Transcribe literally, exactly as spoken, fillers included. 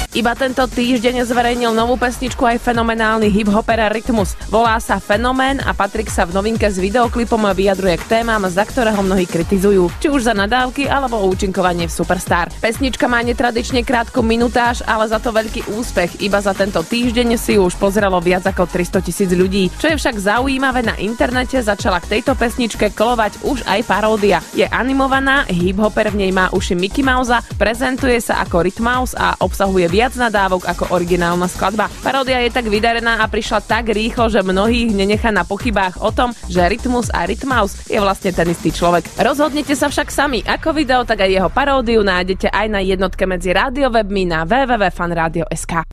Iba tento týždeň zverejnil novú pesničku aj fenomenálny hip-hoper Rytmus. Volá sa Fenomén a Patrik sa v novinke s videoklipom vyjadruje k témam, za ktorého mnohí kritizujú, či už za nadávky alebo účinkovanie v Superstar. Pesnička má netradične krátku minutáž, ale za to veľký úspech. Iba za tento týždeň si ju už pozrelo viac ako tristotisíc ľudí. Čo je však zaujímavé, na internete začala k tejto pesničke kolovať už aj paródia. Je animovaná, hip-hoper v nej má uši Mickey Mousea, prezentuje sa ako Rytmus a obsahuje viac nadávok ako originálna skladba. Paródia je tak vydarená a prišla tak rýchlo, že mnohých nenechá na pochybách o tom, že Rytmus a Rytmus je vlastne ten istý človek. Rozhodnite sa však sami, ako video, tak aj jeho paródiu nájdete aj na jednotke medzi rádiowebmi na w w w bodka fan radio bodka es ka.